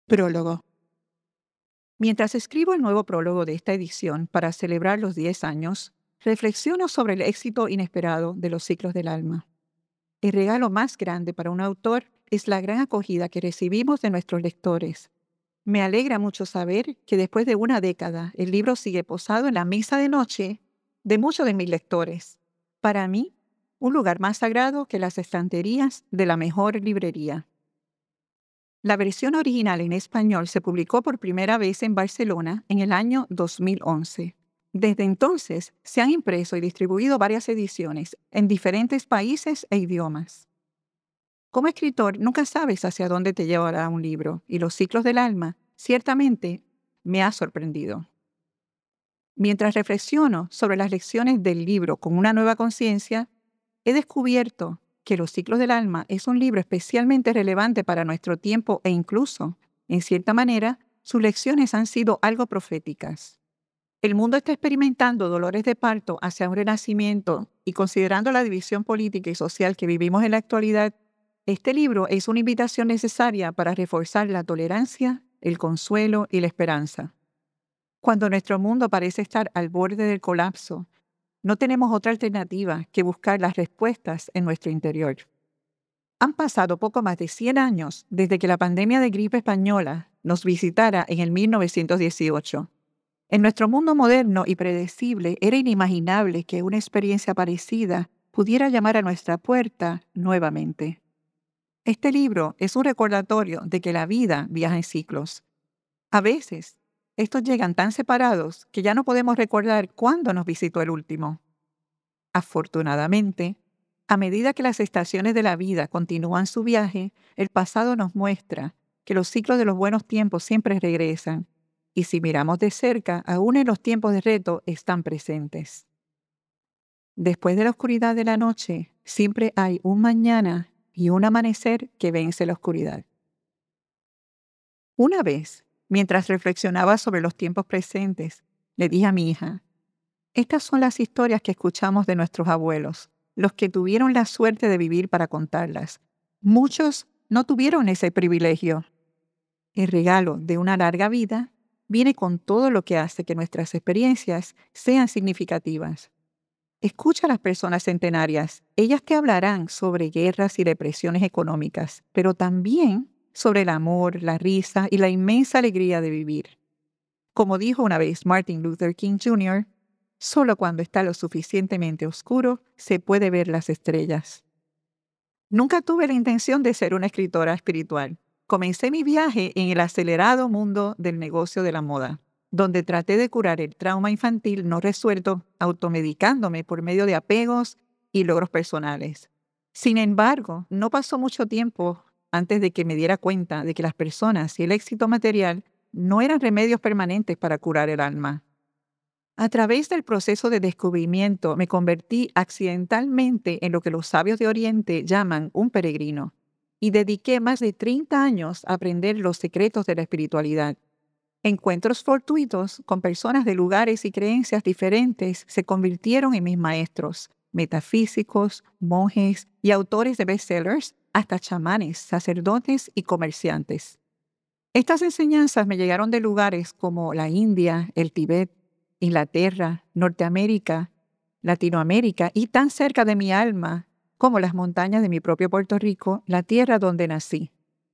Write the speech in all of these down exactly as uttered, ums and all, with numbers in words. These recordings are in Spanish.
Prólogo. Mientras escribo el nuevo prólogo de esta edición para celebrar los diez años, reflexiono sobre el éxito inesperado de los ciclos del alma. El regalo más grande para un autor es la gran acogida que recibimos de nuestros lectores. Me alegra mucho saber que después de una década el libro sigue posado en la mesa de noche de muchos de mis lectores. Para mí, un lugar más sagrado que las estanterías de la mejor librería. La versión original en español se publicó por primera vez en Barcelona en el año dos mil once. Desde entonces se han impreso y distribuido varias ediciones en diferentes países e idiomas. Como escritor, nunca sabes hacia dónde te llevará un libro, y Los ciclos del alma ciertamente me ha sorprendido. Mientras reflexiono sobre las lecciones del libro con una nueva conciencia, he descubierto que Los ciclos del alma es un libro especialmente relevante para nuestro tiempo e incluso, en cierta manera, sus lecciones han sido algo proféticas. El mundo está experimentando dolores de parto hacia un renacimiento y considerando la división política y social que vivimos en la actualidad, este libro es una invitación necesaria para reforzar la tolerancia, el consuelo y la esperanza. Cuando nuestro mundo parece estar al borde del colapso, no tenemos otra alternativa que buscar las respuestas en nuestro interior. Han pasado poco más de cien años desde que la pandemia de gripe española nos visitara en el mil novecientos dieciocho. En nuestro mundo moderno y predecible era inimaginable que una experiencia parecida pudiera llamar a nuestra puerta nuevamente. Este libro es un recordatorio de que la vida viaja en ciclos. A veces, estos llegan tan separados que ya no podemos recordar cuándo nos visitó el último. Afortunadamente, a medida que las estaciones de la vida continúan su viaje, el pasado nos muestra que los ciclos de los buenos tiempos siempre regresan, y si miramos de cerca, aún en los tiempos de reto están presentes. Después de la oscuridad de la noche, siempre hay un mañana y un amanecer que vence la oscuridad. Una vez, mientras reflexionaba sobre los tiempos presentes, le dije a mi hija: estas son las historias que escuchamos de nuestros abuelos, los que tuvieron la suerte de vivir para contarlas. Muchos no tuvieron ese privilegio. El regalo de una larga vida viene con todo lo que hace que nuestras experiencias sean significativas. Escucha a las personas centenarias. Ellas te hablarán sobre guerras y depresiones económicas, pero también sobre el amor, la risa y la inmensa alegría de vivir. Como dijo una vez Martin Luther King junior, solo cuando está lo suficientemente oscuro se puede ver las estrellas. Nunca tuve la intención de ser una escritora espiritual. Comencé mi viaje en el acelerado mundo del negocio de la moda, donde traté de curar el trauma infantil no resuelto automedicándome por medio de apegos y logros personales. Sin embargo, no pasó mucho tiempo antes de que me diera cuenta de que las personas y el éxito material no eran remedios permanentes para curar el alma. A través del proceso de descubrimiento me convertí accidentalmente en lo que los sabios de Oriente llaman un peregrino, y dediqué más de treinta años a aprender los secretos de la espiritualidad. Encuentros fortuitos con personas de lugares y creencias diferentes se convirtieron en mis maestros, metafísicos, monjes y autores de bestsellers, hasta chamanes, sacerdotes y comerciantes. Estas enseñanzas me llegaron de lugares como la India, el Tíbet, Inglaterra, Norteamérica, Latinoamérica y tan cerca de mi alma como las montañas de mi propio Puerto Rico, la tierra donde nací.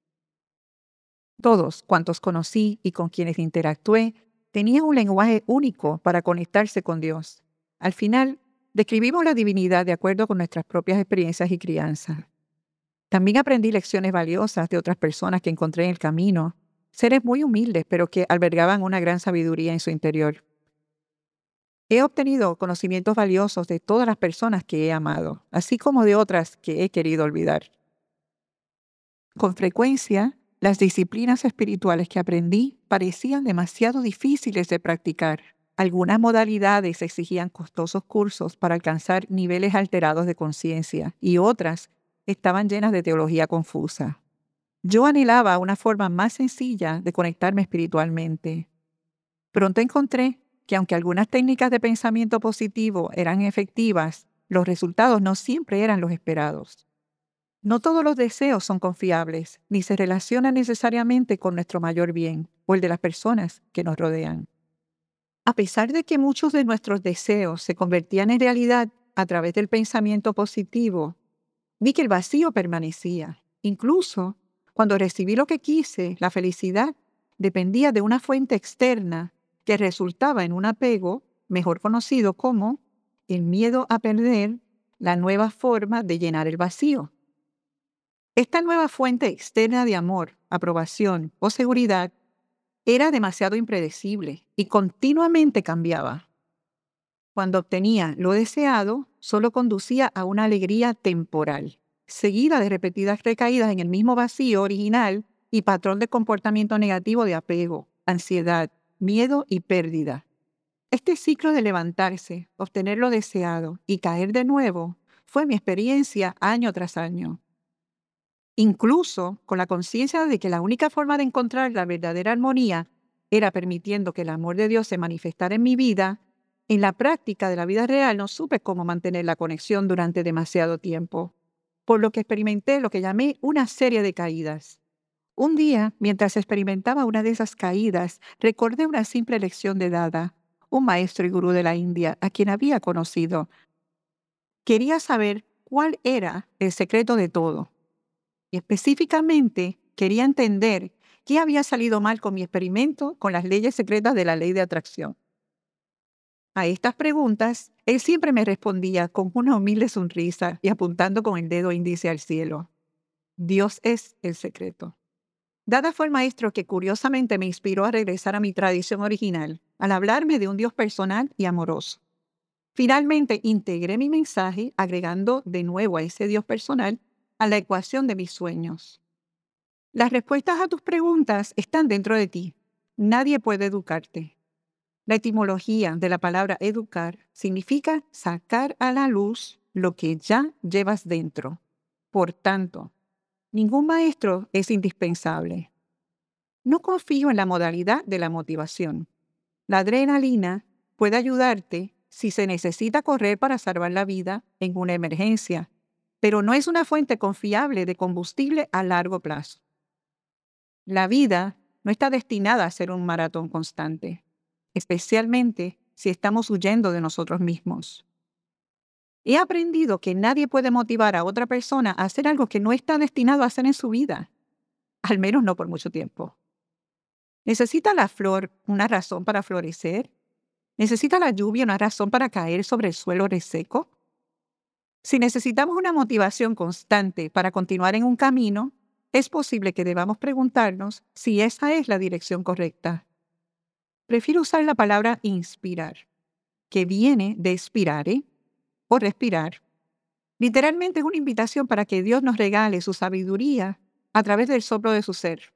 Todos cuantos conocí y con quienes interactué tenían un lenguaje único para conectarse con Dios. Al final, describimos la divinidad de acuerdo con nuestras propias experiencias y crianza. También aprendí lecciones valiosas de otras personas que encontré en el camino, seres muy humildes pero que albergaban una gran sabiduría en su interior. He obtenido conocimientos valiosos de todas las personas que he amado, así como de otras que he querido olvidar. Con frecuencia, las disciplinas espirituales que aprendí parecían demasiado difíciles de practicar. Algunas modalidades exigían costosos cursos para alcanzar niveles alterados de conciencia y otras estaban llenas de teología confusa. Yo anhelaba una forma más sencilla de conectarme espiritualmente. Pronto encontré que aunque algunas técnicas de pensamiento positivo eran efectivas, los resultados no siempre eran los esperados. No todos los deseos son confiables, ni se relacionan necesariamente con nuestro mayor bien o el de las personas que nos rodean. A pesar de que muchos de nuestros deseos se convertían en realidad a través del pensamiento positivo, vi que el vacío permanecía. Incluso cuando recibí lo que quise, la felicidad dependía de una fuente externa que resultaba en un apego, mejor conocido como el miedo a perder la nueva forma de llenar el vacío. Esta nueva fuente externa de amor, aprobación o seguridad era demasiado impredecible y continuamente cambiaba. Cuando obtenía lo deseado, solo conducía a una alegría temporal, seguida de repetidas recaídas en el mismo vacío original y patrón de comportamiento negativo de apego, ansiedad, miedo y pérdida. Este ciclo de levantarse, obtener lo deseado y caer de nuevo fue mi experiencia año tras año. Incluso con la conciencia de que la única forma de encontrar la verdadera armonía era permitiendo que el amor de Dios se manifestara en mi vida, en la práctica de la vida real no supe cómo mantener la conexión durante demasiado tiempo, por lo que experimenté lo que llamé una serie de caídas. Un día, mientras experimentaba una de esas caídas, recordé una simple lección de Dada, un maestro y gurú de la India a quien había conocido. Quería saber cuál era el secreto de todo. Y específicamente quería entender qué había salido mal con mi experimento con las leyes secretas de la ley de atracción. A estas preguntas, él siempre me respondía con una humilde sonrisa y apuntando con el dedo índice al cielo. Dios es el secreto. Dada fue el maestro que curiosamente me inspiró a regresar a mi tradición original, al hablarme de un Dios personal y amoroso. Finalmente integré mi mensaje agregando de nuevo a ese Dios personal a la ecuación de mis sueños. Las respuestas a tus preguntas están dentro de ti. Nadie puede educarte. La etimología de la palabra educar significa sacar a la luz lo que ya llevas dentro. Por tanto, ningún maestro es indispensable. No confío en la modalidad de la motivación. La adrenalina puede ayudarte si se necesita correr para salvar la vida en una emergencia, pero no es una fuente confiable de combustible a largo plazo. La vida no está destinada a ser un maratón constante, especialmente si estamos huyendo de nosotros mismos. He aprendido que nadie puede motivar a otra persona a hacer algo que no está destinado a hacer en su vida, al menos no por mucho tiempo. ¿Necesita la flor una razón para florecer? ¿Necesita la lluvia una razón para caer sobre el suelo reseco? Si necesitamos una motivación constante para continuar en un camino, es posible que debamos preguntarnos si esa es la dirección correcta. Prefiero usar la palabra inspirar, que viene de spirare o respirar. Literalmente es una invitación para que Dios nos regale su sabiduría a través del soplo de su ser.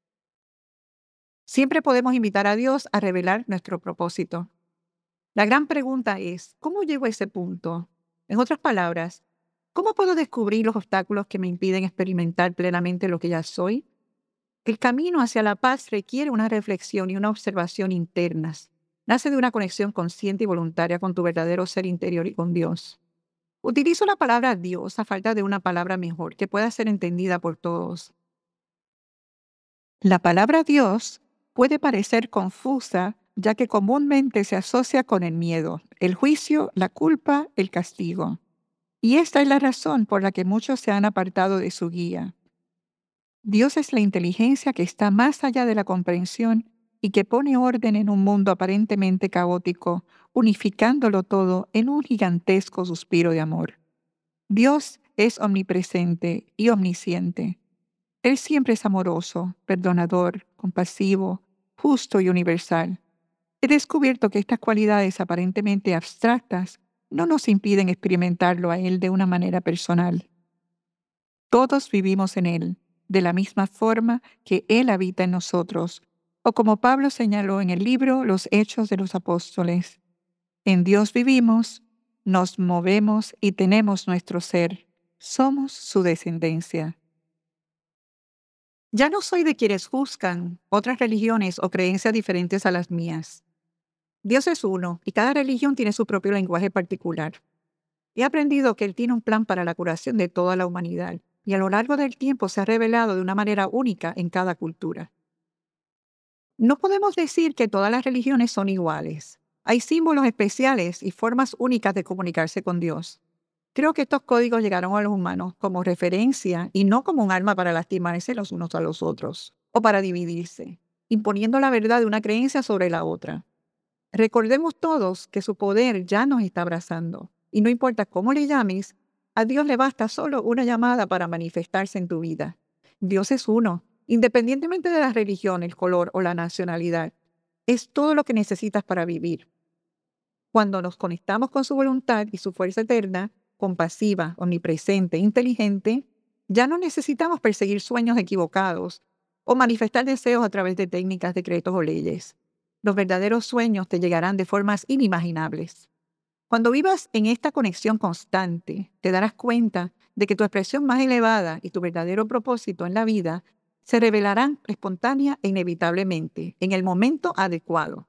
Siempre podemos invitar a Dios a revelar nuestro propósito. La gran pregunta es, ¿cómo llego a ese punto? En otras palabras, ¿cómo puedo descubrir los obstáculos que me impiden experimentar plenamente lo que ya soy? El camino hacia la paz requiere una reflexión y una observación internas. Nace de una conexión consciente y voluntaria con tu verdadero ser interior y con Dios. Utilizo la palabra Dios a falta de una palabra mejor que pueda ser entendida por todos. La palabra Dios puede parecer confusa, ya que comúnmente se asocia con el miedo, el juicio, la culpa, el castigo. Y esta es la razón por la que muchos se han apartado de su guía. Dios es la inteligencia que está más allá de la comprensión y que pone orden en un mundo aparentemente caótico, unificándolo todo en un gigantesco suspiro de amor. Dios es omnipresente y omnisciente. Él siempre es amoroso, perdonador, compasivo, justo y universal. He descubierto que estas cualidades aparentemente abstractas no nos impiden experimentarlo a Él de una manera personal. Todos vivimos en Él, de la misma forma que Él habita en nosotros, o como Pablo señaló en el libro Los Hechos de los Apóstoles. En Dios vivimos, nos movemos y tenemos nuestro ser. Somos su descendencia. Ya no soy de quienes juzgan otras religiones o creencias diferentes a las mías. Dios es uno y cada religión tiene su propio lenguaje particular. He aprendido que Él tiene un plan para la curación de toda la humanidad y a lo largo del tiempo se ha revelado de una manera única en cada cultura. No podemos decir que todas las religiones son iguales. Hay símbolos especiales y formas únicas de comunicarse con Dios. Creo que estos códigos llegaron a los humanos como referencia y no como un arma para lastimarse los unos a los otros o para dividirse, imponiendo la verdad de una creencia sobre la otra. Recordemos todos que su poder ya nos está abrazando y no importa cómo le llames, a Dios le basta solo una llamada para manifestarse en tu vida. Dios es uno, independientemente de la religión, el color o la nacionalidad. Es todo lo que necesitas para vivir. Cuando nos conectamos con su voluntad y su fuerza eterna, compasiva, omnipresente, inteligente, ya no necesitamos perseguir sueños equivocados o manifestar deseos a través de técnicas, decretos o leyes. Los verdaderos sueños te llegarán de formas inimaginables. Cuando vivas en esta conexión constante, te darás cuenta de que tu expresión más elevada y tu verdadero propósito en la vida se revelarán espontánea e inevitablemente en el momento adecuado.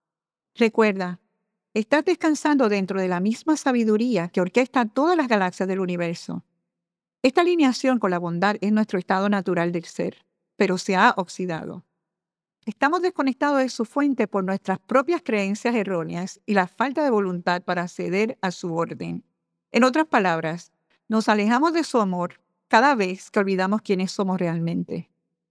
Recuerda, estás descansando dentro de la misma sabiduría que orquesta todas las galaxias del universo. Esta alineación con la bondad es nuestro estado natural del ser, pero se ha oxidado. Estamos desconectados de su fuente por nuestras propias creencias erróneas y la falta de voluntad para ceder a su orden. En otras palabras, nos alejamos de su amor cada vez que olvidamos quiénes somos realmente.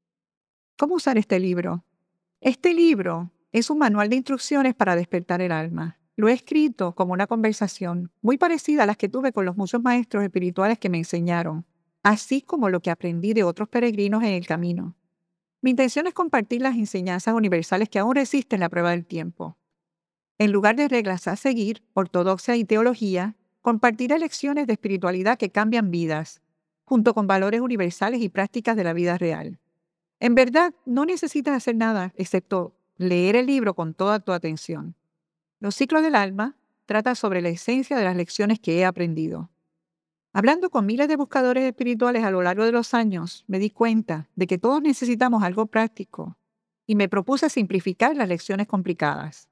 ¿Cómo usar este libro? Este libro es un manual de instrucciones para despertar el alma. Lo he escrito como una conversación muy parecida a las que tuve con los muchos maestros espirituales que me enseñaron, así como lo que aprendí de otros peregrinos en el camino. Mi intención es compartir las enseñanzas universales que aún resisten la prueba del tiempo. En lugar de reglas a seguir, ortodoxia y teología, compartiré lecciones de espiritualidad que cambian vidas, junto con valores universales y prácticas de la vida real. En verdad, no necesitas hacer nada excepto leer el libro con toda tu atención. Los ciclos del alma trata sobre la esencia de las lecciones que he aprendido. Hablando con miles de buscadores espirituales a lo largo de los años, me di cuenta de que todos necesitamos algo práctico y me propuse simplificar las lecciones complicadas.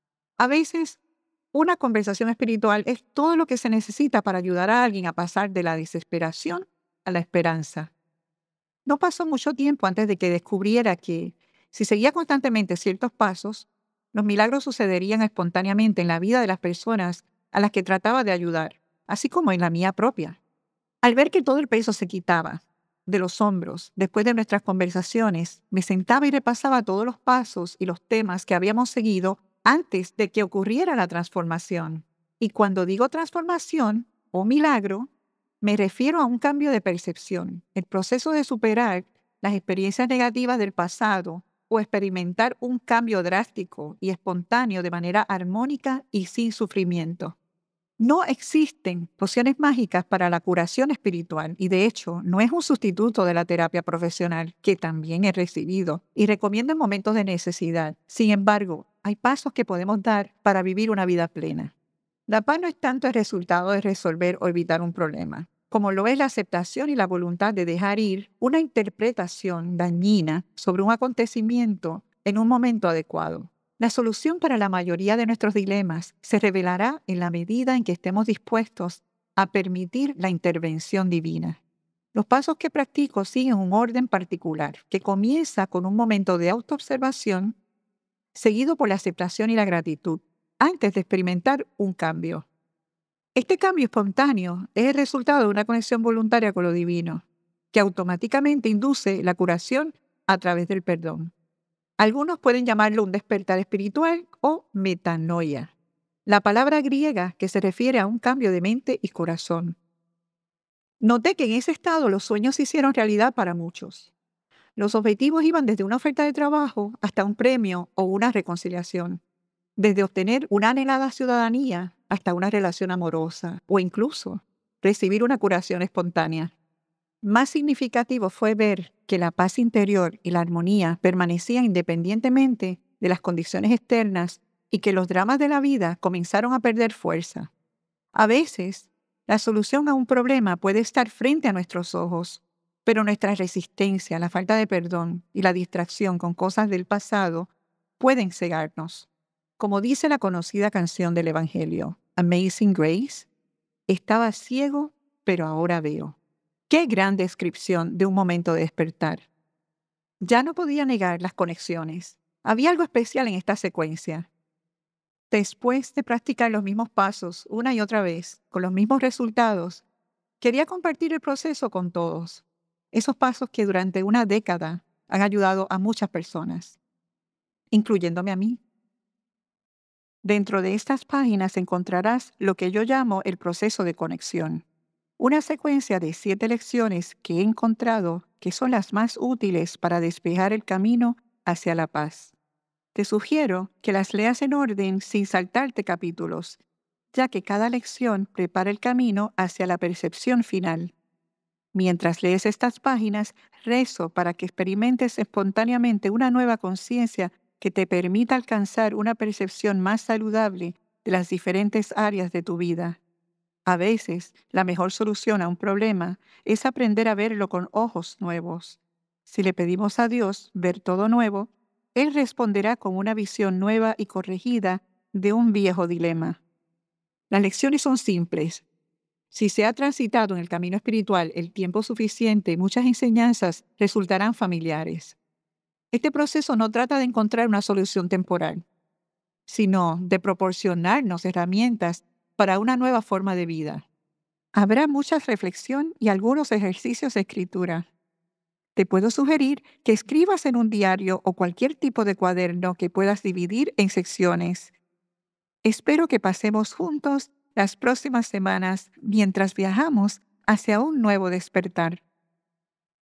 A veces, una conversación espiritual es todo lo que se necesita para ayudar a alguien a pasar de la desesperación a la esperanza. No pasó mucho tiempo antes de que descubriera que, si seguía constantemente ciertos pasos, los milagros sucederían espontáneamente en la vida de las personas a las que trataba de ayudar, así como en la mía propia. Al ver que todo el peso se quitaba de los hombros después de nuestras conversaciones, me sentaba y repasaba todos los pasos y los temas que habíamos seguido antes de que ocurriera la transformación. Y cuando digo transformación o milagro, me refiero a un cambio de percepción, el proceso de superar las experiencias negativas del pasado o experimentar un cambio drástico y espontáneo de manera armónica y sin sufrimiento. No existen pociones mágicas para la curación espiritual y de hecho no es un sustituto de la terapia profesional que también he recibido y recomiendo en momentos de necesidad. Sin embargo, hay pasos que podemos dar para vivir una vida plena. La paz no es tanto el resultado de resolver o evitar un problema, como lo es la aceptación y la voluntad de dejar ir una interpretación dañina sobre un acontecimiento en un momento adecuado. La solución para la mayoría de nuestros dilemas se revelará en la medida en que estemos dispuestos a permitir la intervención divina. Los pasos que practico siguen un orden particular, que comienza con un momento de autoobservación, seguido por la aceptación y la gratitud, antes de experimentar un cambio. Este cambio espontáneo es el resultado de una conexión voluntaria con lo divino, que automáticamente induce la curación a través del perdón. Algunos pueden llamarlo un despertar espiritual o metanoia, la palabra griega que se refiere a un cambio de mente y corazón. Noté que en ese estado los sueños se hicieron realidad para muchos. Los objetivos iban desde una oferta de trabajo hasta un premio o una reconciliación, desde obtener una anhelada ciudadanía hasta una relación amorosa o incluso recibir una curación espontánea. Más significativo fue ver que la paz interior y la armonía permanecían independientemente de las condiciones externas y que los dramas de la vida comenzaron a perder fuerza. A veces, la solución a un problema puede estar frente a nuestros ojos, pero nuestra resistencia, la falta de perdón y la distracción con cosas del pasado pueden cegarnos. Como dice la conocida canción del Evangelio, Amazing Grace, estaba ciego, pero ahora veo. Qué gran descripción de un momento de despertar. Ya no podía negar las conexiones. Había algo especial en esta secuencia. Después de practicar los mismos pasos una y otra vez, con los mismos resultados, quería compartir el proceso con todos. Esos pasos que durante una década han ayudado a muchas personas, incluyéndome a mí. Dentro de estas páginas encontrarás lo que yo llamo el proceso de conexión. Una secuencia de siete lecciones que he encontrado que son las más útiles para despejar el camino hacia la paz. Te sugiero que las leas en orden sin saltarte capítulos, ya que cada lección prepara el camino hacia la percepción final. Mientras lees estas páginas, rezo para que experimentes espontáneamente una nueva conciencia que te permita alcanzar una percepción más saludable de las diferentes áreas de tu vida. A veces, la mejor solución a un problema es aprender a verlo con ojos nuevos. Si le pedimos a Dios ver todo nuevo, Él responderá con una visión nueva y corregida de un viejo dilema. Las lecciones son simples. Si se ha transitado en el camino espiritual el tiempo suficiente, muchas enseñanzas resultarán familiares. Este proceso no trata de encontrar una solución temporal, sino de proporcionarnos herramientas para una nueva forma de vida. Habrá mucha reflexión y algunos ejercicios de escritura. Te puedo sugerir que escribas en un diario o cualquier tipo de cuaderno que puedas dividir en secciones. Espero que pasemos juntos las próximas semanas mientras viajamos hacia un nuevo despertar.